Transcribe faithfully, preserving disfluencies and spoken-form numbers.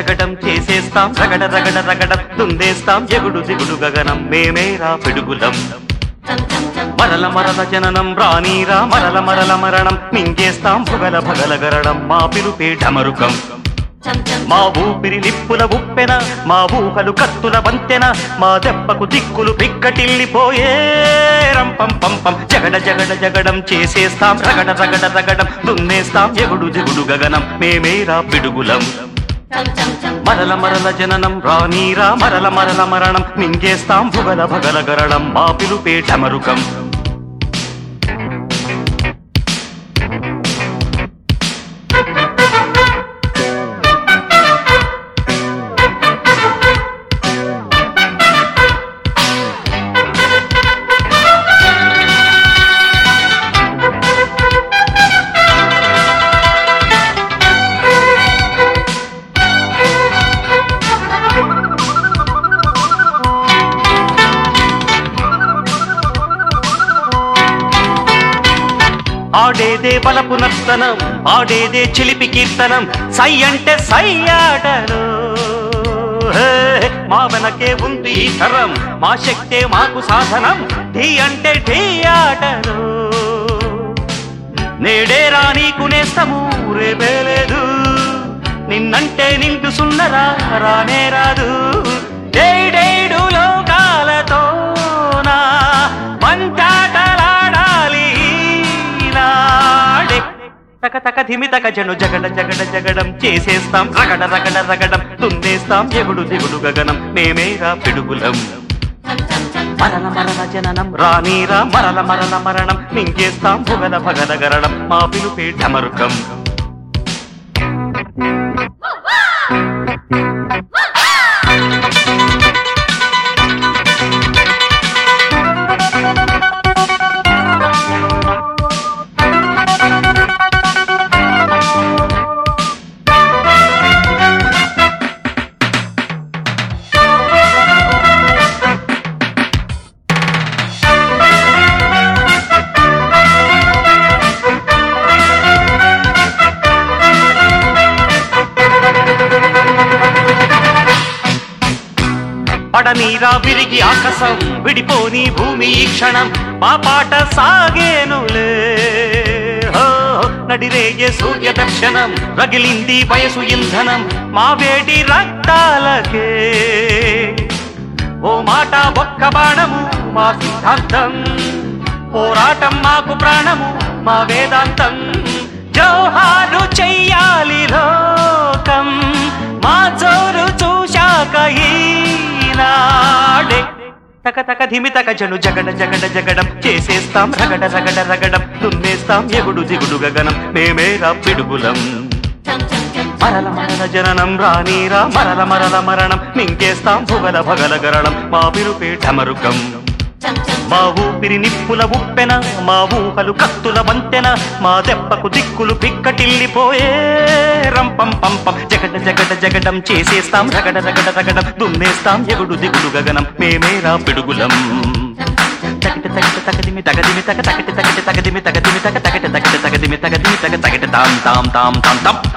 జగడం చేసేస్తాం రగడ రగడ రగడం దుందేస్తాం ఎగుడు దిగుడు గగనం మేమేరా పిడుగులం మరల మరల జననం రానీరా మరల మరల మరణం మింగేస్తాం భుగల భగల గరడం మా పిలుపే ఢమరుకం మా ఊపిరి నిప్పుల ఉప్పెన మా ఊహలు కత్తుల వంతెన మా దెబ్బకు దిక్కులు పిక్కటిల్లిపోయే రంపం పంపం జగడ జగడ జగడం చేసేస్తాం రగడ రగడ రగడం దున్నేస్తాం ఎగుడు దిగుడు గగనం మేమేరా పిడుగులం మరల మరల జననం రానీరా మరల మరల మరణం మింగేస్తాం భుగల భగల గరడం మా పిలుపే ఢమరుకం ఆడేదే బలపు నర్తనం ఆడేదే చిలిపి కీర్తనం సై అంటే సై ఆటలు మా వెనకే ఉంది ఈ తరం మా శక్తే మాకు సాధనం ఢీ అంటే ఢీ ఆటలు నేడే రానీకు నేస్తము రేపే లేదు నిన్నంటే నిండు సున్నరా రానే రాదు డేడేడు లోకాలతో నా మంచాటలాడాలి తక తక ధిమి తక జను జగడ జగడ జగడం చేసేస్తాం రగడ రగడ రగడం తుందేస్తాం ఎగుడు దిగుడు గగనం మేమేరా పిడుగులం మరల మరల జననం రానీరా మరల మరల మరణం మింగేస్తాం భుగల భగల గరడం మా పిలుపే ఢమరుకం పడనీరా విరిగి ఆకాశం విడిపోని భూమి ఈ క్షణం మా పాట సాగేనులే నడిరేగే సూర్య దర్శనం రగిలింది వయసు ఇంధనం మా వేడి రక్తాలకే ఓ మాట ఒక్క బాణము మా సిద్ధాంతం పోరాటం మాకు ప్రాణము మా వేదాంతం జోహారు చెయ్యాలి లోకం మా జోరు చూశాక ఈనాడే తక తక ధిమి తక జను జగడ జగడ జగడం చేసేస్తాం రగడ రగడ రగడం దున్నేస్తాం ఎగుడు దిగుడు గగనం మేమేరా పిడుగులం మరల మరల జననం రానీరా మరల మరల మరణం మింగేస్తాం భుగల భగల గరడం మా పిలుపే ఢమరుకం మా ఊపిరి నిప్పుల ఉప్పెన మా ఊహలు కత్తుల వంతెన మా దెబ్బకు దిక్కులు పిక్కటిల్లిపోయే రంపం పంపం జగడ జగడ జగడం చేసేస్తాం రగడ రగడ రగడం దున్నేస్తాం ఎగుడు దిగుడు గగనం మేమేరా పిడుగులం తగిట తగిట తగదిమి తగదిమి తగ తగటి తగటి తగదిమి తగదిమి తగ తగటి తగటి తగదిమి తగదిమి తగ తగటి తాం తాం తాం తాం తాం